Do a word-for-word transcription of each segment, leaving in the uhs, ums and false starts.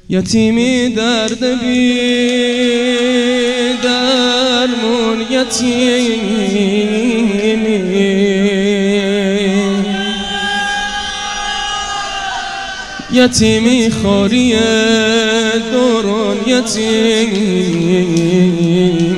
یتیمی درد بی درمون یتیمی یتیمی خواری دوران یتیمی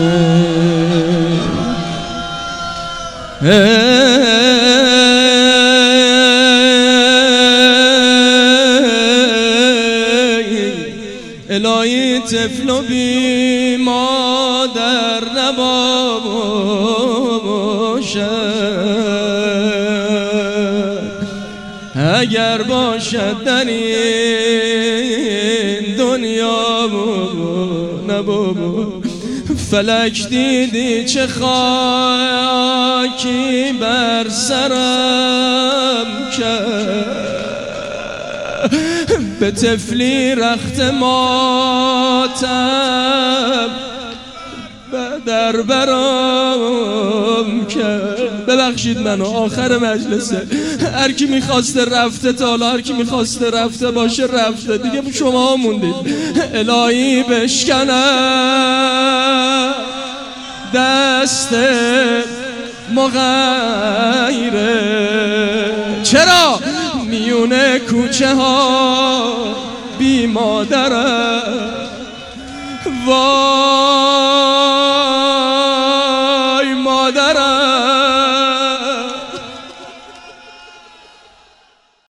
الهی طفل و بی مادر نباشد، اگر باشد در این دنیا نبابا. فلک دیدی چه خاکی بر سرم کرد، به طفلی رخت ماتم در برام کرد. ببخشید منو، آخر مجلسه، هر کی میخواسته رفته، تا حالا هر کی میخواسته رفته باشه رفته دیگه، شما موندید. الهی بشکنم دست مغیره، چرا میونه کوچه ها بی مادرم. وای